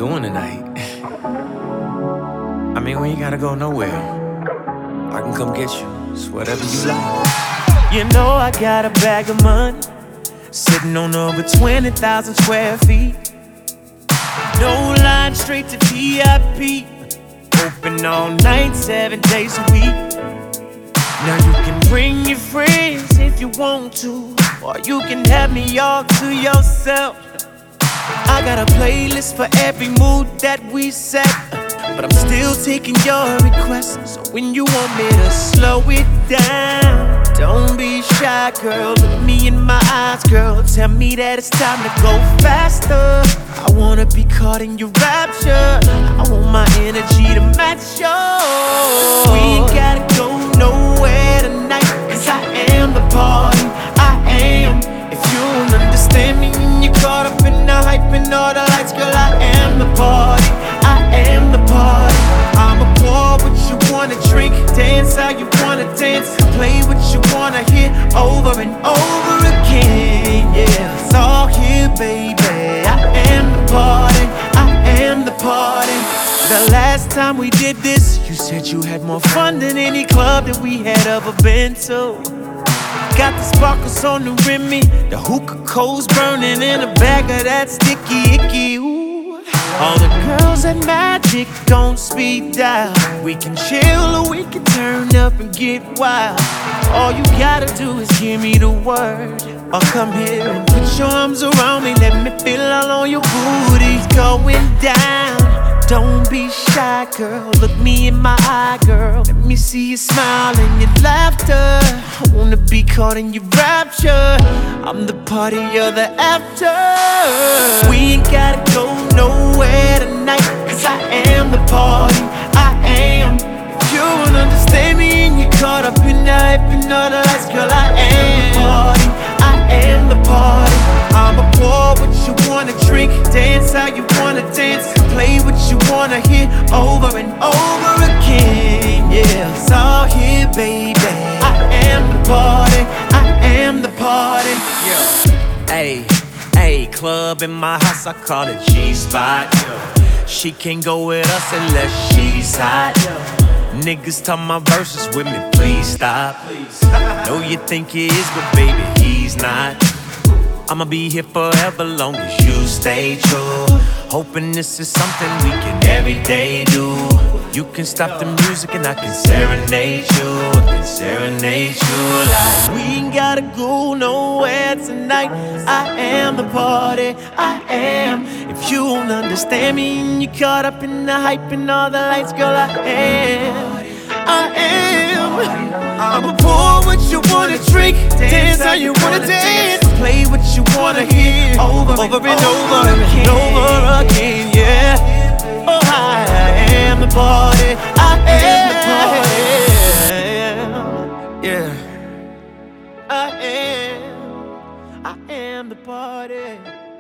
doing tonight? I mean, we ain't gotta go nowhere. I can come get you. It's whatever you like. You know I got a bag of money sitting on over 20,000 square feet. No line, straight to VIP. Open all night, 7 days a week. Now you can bring your friends if you want to, or you can have me all to yourself. I got a playlist for every mood that we set, but I'm still taking your requests. So when you want me to slow it down, don't be shy, girl. Look me in my eyes, girl. Tell me that it's time to go faster. I wanna be caught in your rapture. I want my energy to match yours. We ain't gotta go nowhere tonight, 'cause I am the party. I am. If you don't understand me and you're caught up in the hype and all the lights, girl, I am the party. I am the party. I'ma pour what you wanna drink, dance how you wanna dance, play what you wanna hear over and over again. Yeah, it's all here, baby. I am the party. I am the party. The last time we did this, you said you had more fun than any club that we had ever been to. Got the sparkles on the rimmy, the hookah coals burning in a bag of that sticky icky. Ooh. All the girls at Magic, don't speed dial. We can chill or we can turn up and get wild. All you gotta do is give me the word, or come here and put your arms around me. Let me feel all on your booty. It's going down. Don't be shy, girl. Look me in my eye, girl. Let me see you smile and your laughter. I wanna be caught in your rapture. I'm the party, you're the after. We ain't gotta go nowhere tonight, 'cause I am the party. I am. If you don't understand me and you're caught up in the hype and all the lights, girl, I am the party. I am the party. I'ma pour what you wanna drink, dance how you wanna dance, play what you wanna hear over and over again. Yeah, it's all here, baby. I am the party. I am the party. Yeah. Ayy, club in my house, I call it G-Spot. She can't go with us unless she's hot. Niggas talk my verses with me, please stop. Know you think he is, but baby, he's not. I'ma be here forever, long as you stay true. Hoping this is something we can every day do. You can stop the music and I can serenade you. I can serenade you like we ain't gotta go nowhere tonight. I am the party. I am. If you don't understand me and you're caught up in the hype and all the lights, girl, I am. I am. I'ma pour what you wanna drink, dance how you wanna dance, play what you wanna hear over and over and over again. Yeah. Oh, I am the party. I am the party. Yeah. I am the party.